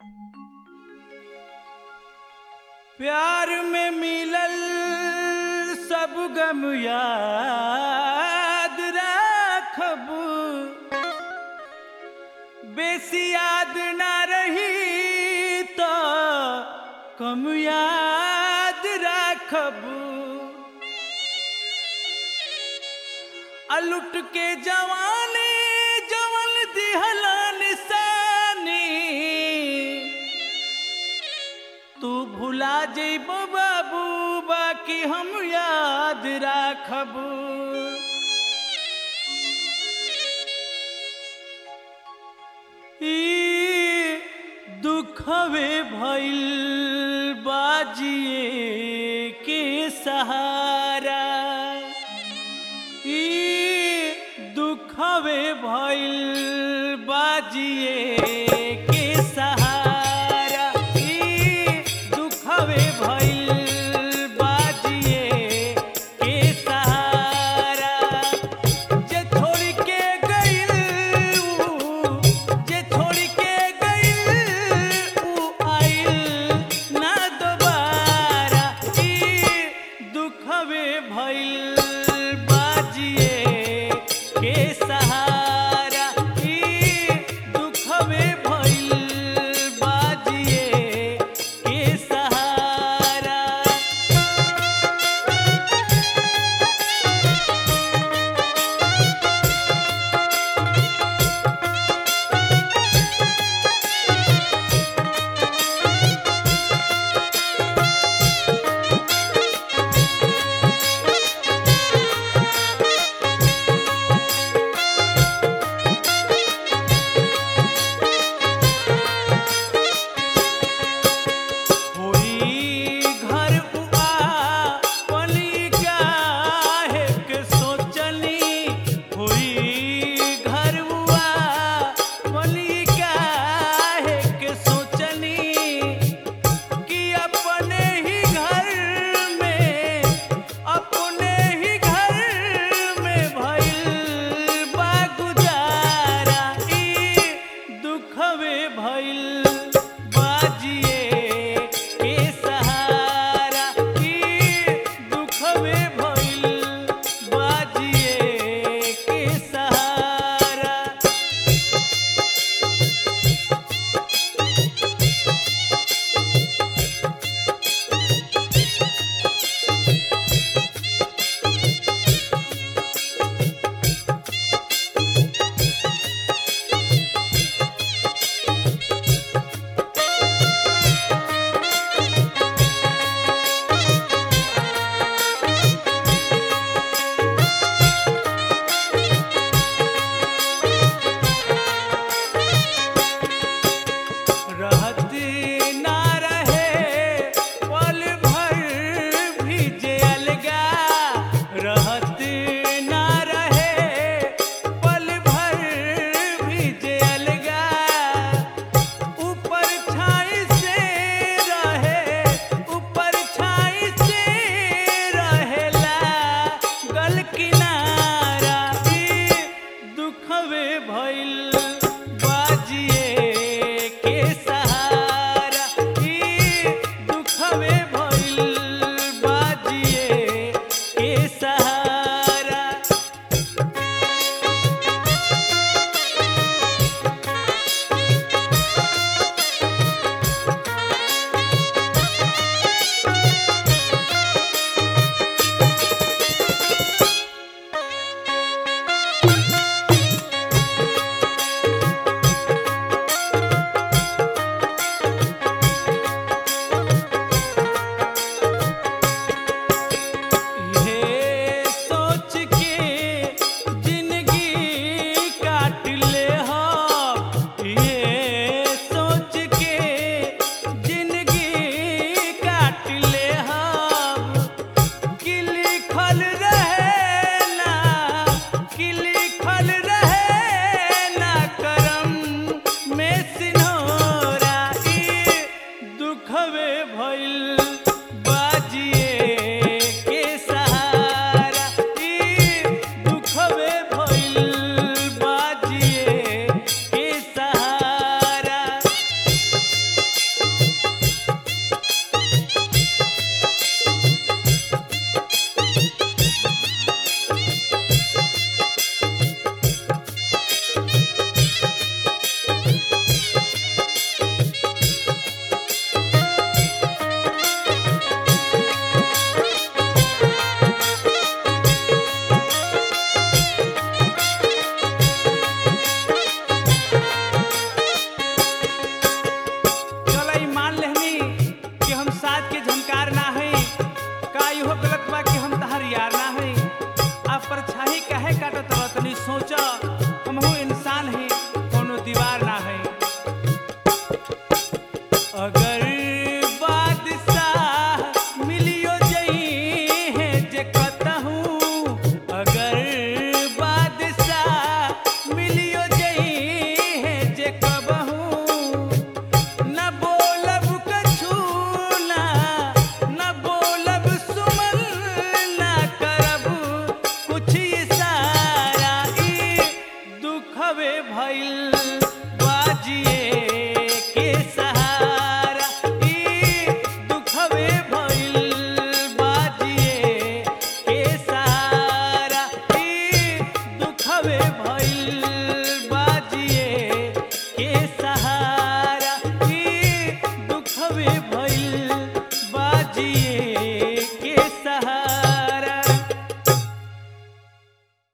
प्यार में मिलल सब गम याद राखब, बेसी याद ना रही तो कम याद राखब। अलुट के जवानी जवल दिहला निशानी, तू भुला जइबो बाबू बाकी हम याद राखब। ई दुखवे भइल बाजिए के सहारा, ई दुखवे भइल बाजिए के सहारा, ई दुखवे भइल बाजिए के सहारा। जे छोड़ के गइल जे छोड़ के गइल ऊ आइल ना दोबारा, ई दुखवे भइल बाजिए के सहारा, ई दुखवे भइल बाजिए के सहारा। होई घर उआ पली काहे के सोचनी, होई घर उआ पली काहे के सोचनी, कि अपने ही घर में अपने ही घर में भइल बा गुजारा, ई दुखवे भइल बाजिए के सहारा, ई दुखवे भइल बाजिए के सहारा। सोचा हमहू इंसान है कोनो दीवार ना है। अगर